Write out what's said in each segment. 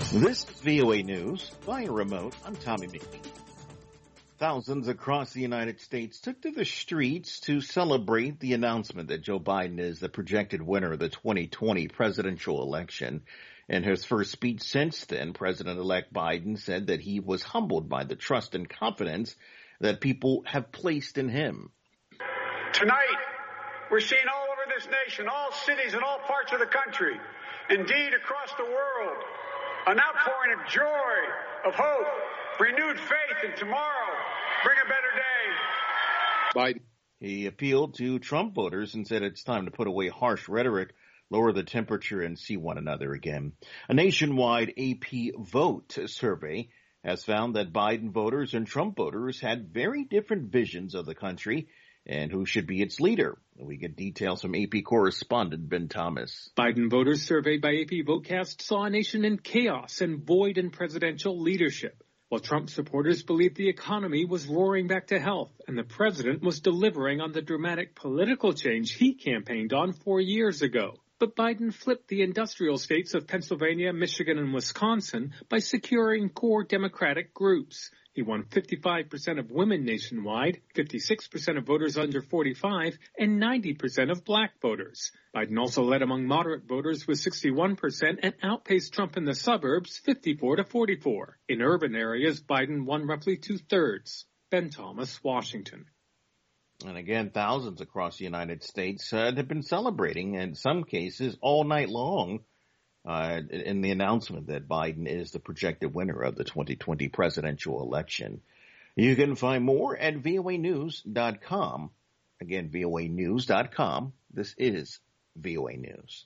This is VOA News. Via remote, I'm Tommy McNeil. Thousands across the United States took to the streets to celebrate the announcement that Joe Biden is the projected winner of the 2020 presidential election. In his first speech since then, President-elect Biden said that he was humbled by the trust and confidence that people have placed in him. Tonight, we're seeing all over this nation, all cities and all parts of the country, indeed across the world, an outpouring of joy, of hope, renewed faith, and tomorrow bring a better day. Biden. He appealed to Trump voters and said it's time to put away harsh rhetoric, lower the temperature, and see one another again. A nationwide AP Vote survey has found that Biden voters and Trump voters had very different visions of the country and who should be its leader. We get details from AP correspondent Ben Thomas. Biden voters surveyed by AP Votecast saw a nation in chaos and void in presidential leadership, while Trump supporters believed the economy was roaring back to health and the president was delivering on the dramatic political change he campaigned on 4 years ago. But Biden flipped the industrial states of Pennsylvania, Michigan, and Wisconsin by securing core Democratic groups. He won 55% of women nationwide, 56% of voters under 45, and 90% of black voters. Biden also led among moderate voters with 61% and outpaced Trump in the suburbs 54-44. In urban areas, Biden won roughly two-thirds. Ben Thomas, Washington. And again, thousands across the United States have been celebrating, in some cases, all night long, in the announcement that Biden is the projected winner of the 2020 presidential election. You can find more at voanews.com. Again, voanews.com. This is VOA News.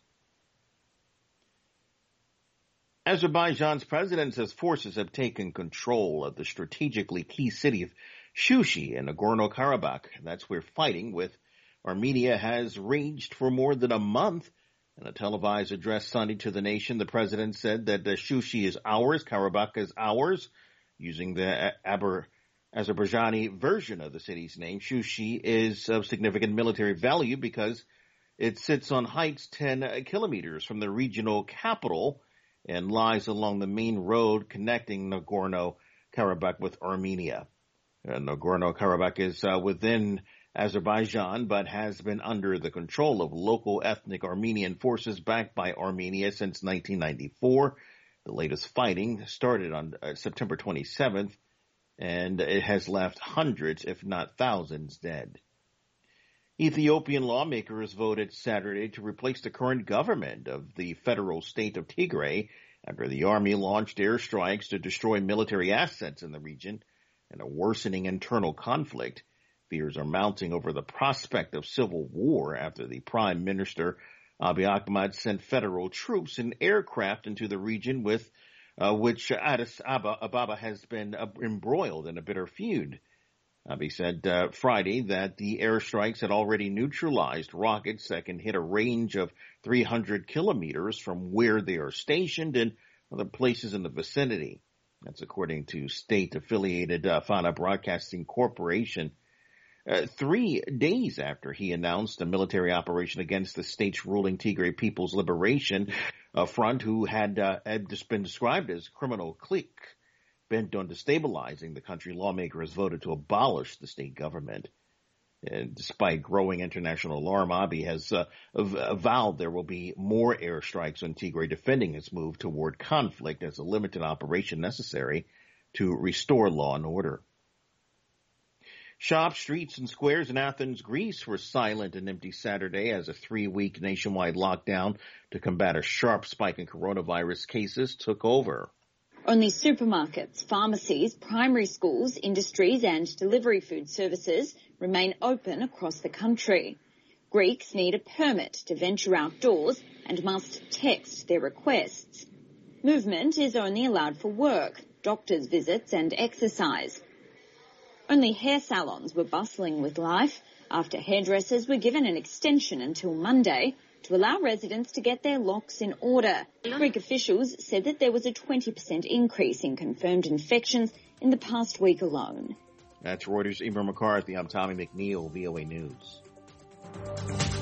Azerbaijan's president says forces have taken control of the strategically key city of Shushi in Nagorno-Karabakh. That's where fighting with Armenia has raged for more than a month. In a televised address Sunday to the nation, the president said that Shushi is ours, Karabakh is ours, using the Azerbaijani version of the city's name. Shushi is of significant military value because it sits on heights 10 kilometers from the regional capital and lies along the main road connecting Nagorno-Karabakh with Armenia. Nagorno-Karabakh is within Azerbaijan, but has been under the control of local ethnic Armenian forces backed by Armenia since 1994. The latest fighting started on September 27th, and it has left hundreds, if not thousands, dead. Ethiopian lawmakers voted Saturday to replace the current government of the federal state of Tigray after the army launched airstrikes to destroy military assets in the region and a worsening internal conflict. Fears are mounting over the prospect of civil war after the Prime Minister Abiy Ahmed sent federal troops and aircraft into the region with which Addis Ababa has been embroiled in a bitter feud. Abiy said Friday that the airstrikes had already neutralized rockets that can hit a range of 300 kilometers from where they are stationed and other places in the vicinity. That's according to state-affiliated Fana Broadcasting Corporation. 3 days after he announced a military operation against the state's ruling Tigray People's Liberation Front, who had just been described as criminal clique bent on destabilizing the country, lawmakers voted to abolish the state government. And despite growing international alarm, Abiy has vowed there will be more airstrikes on Tigray, defending its move toward conflict as a limited operation necessary to restore law and order. Shops, streets, and squares in Athens, Greece were silent and empty Saturday as a 3-week nationwide lockdown to combat a sharp spike in coronavirus cases took over. Only supermarkets, pharmacies, primary schools, industries and delivery food services remain open across the country. Greeks need a permit to venture outdoors and must text their requests. Movement is only allowed for work, doctor's visits and exercise. Only hair salons were bustling with life after hairdressers were given an extension until Monday to allow residents to get their locks in order. Greek officials said that there was a 20% increase in confirmed infections in the past week alone. That's Reuters' Emer McCarthy. I'm Tommy McNeil, VOA News.